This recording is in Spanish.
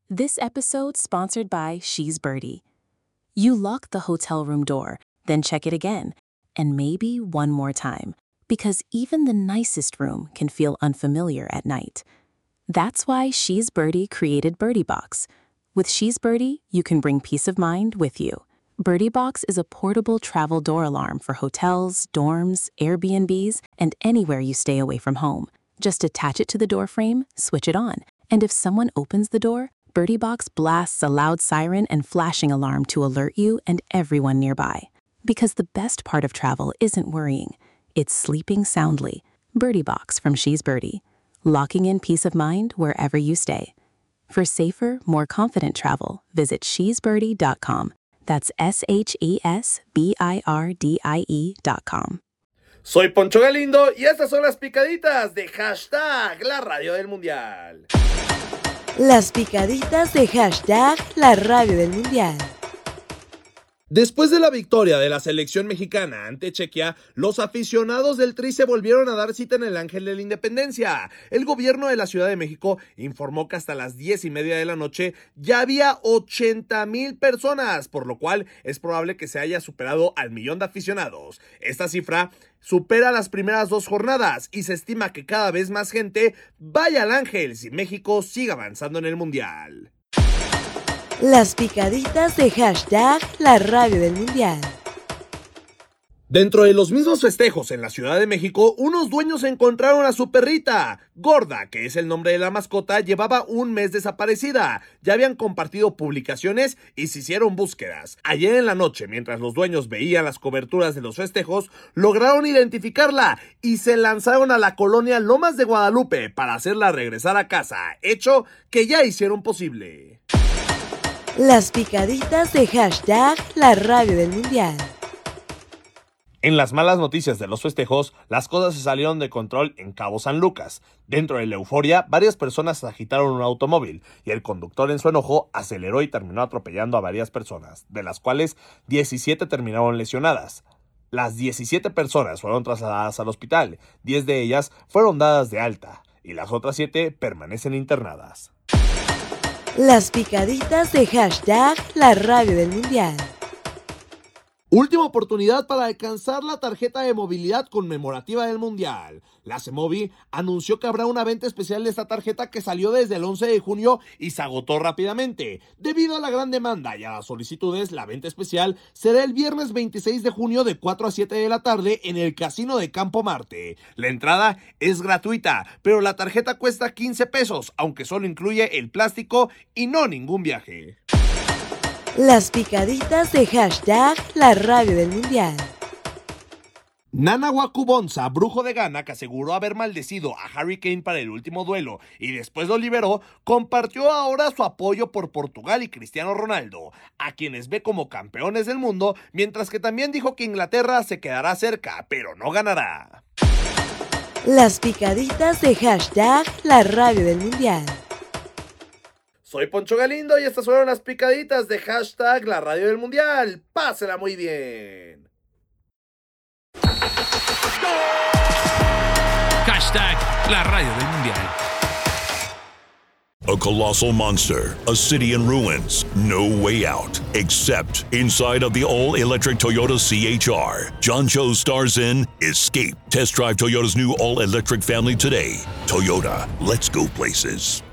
This episode sponsored by She's Birdie. You lock the hotel room door, then check it again, and maybe one more time, because even the nicest room can feel unfamiliar at night. That's why She's Birdie created Birdie Box. With She's Birdie, you can bring peace of mind with you. Birdie Box is a portable travel door alarm for hotels, dorms, Airbnbs, and anywhere you stay away from home. Just attach it to the door frame, switch it on, and if someone opens the door, Birdie Box blasts a loud siren and flashing alarm to alert you and everyone nearby. Because the best part of travel isn't worrying, it's sleeping soundly. Birdie Box from She's Birdie, locking in peace of mind wherever you stay. For safer, more confident travel, visit shesbirdie.com. That's SHESBIRDIE.com. Soy Poncho Galindo y estas son las picaditas de hashtag La Radio del Mundial. Las picaditas de hashtag La Radio del Mundial. Después de la victoria de la selección mexicana ante Chequia, los aficionados del Tri se volvieron a dar cita en el Ángel de la Independencia. El gobierno de la Ciudad de México informó que hasta las 10:30 de la noche ya había 80,000 personas, por lo cual es probable que se haya superado al 1,000,000 de aficionados. Esta cifra supera las primeras 2 jornadas y se estima que cada vez más gente vaya al Ángel si México sigue avanzando en el Mundial. Las picaditas de hashtag La Radio del Mundial. Dentro de los mismos festejos en la Ciudad de México, unos dueños encontraron a su perrita. Gorda, que es el nombre de la mascota, llevaba un mes desaparecida. Ya habían compartido publicaciones y se hicieron búsquedas. Ayer en la noche, mientras los dueños veían las coberturas de los festejos, lograron identificarla y se lanzaron a la colonia Lomas de Guadalupe para hacerla regresar a casa, hecho que ya hicieron posible. Las picaditas de hashtag La Radio del Mundial. En las malas noticias de los festejos, las cosas se salieron de control en Cabo San Lucas. Dentro de la euforia, varias personas agitaron un automóvil y el conductor en su enojo aceleró y terminó atropellando a varias personas, de las cuales 17 terminaron lesionadas. Las 17 personas fueron trasladadas al hospital, 10 de ellas fueron dadas de alta y las otras 7 permanecen internadas. Las picaditas de hashtag La Radio del Mundial. Última oportunidad para alcanzar la tarjeta de movilidad conmemorativa del Mundial. La CEMOVI anunció que habrá una venta especial de esta tarjeta que salió desde el 11 de junio y se agotó rápidamente. Debido a la gran demanda y a las solicitudes, la venta especial será el viernes 26 de junio de 4 a 7 de la tarde en el Casino de Campo Marte. La entrada es gratuita, pero la tarjeta cuesta 15 pesos, aunque solo incluye el plástico y no ningún viaje. Las picaditas de hashtag La Radio del Mundial. Nana Wakubonza, brujo de Ghana que aseguró haber maldecido a Harry Kane para el último duelo y después lo liberó, compartió ahora su apoyo por Portugal y Cristiano Ronaldo, a quienes ve como campeones del mundo, mientras que también dijo que Inglaterra se quedará cerca, pero no ganará. Las picaditas de hashtag La Radio del Mundial. Soy Poncho Galindo y estas fueron las picaditas de hashtag La Radio del Mundial. Pásela muy bien. Hashtag La Radio del Mundial. A colossal monster, a city in ruins, no way out, except inside of the all-electric Toyota CHR. John Cho stars in Escape. Test drive Toyota's new all-electric family today. Toyota, let's go places.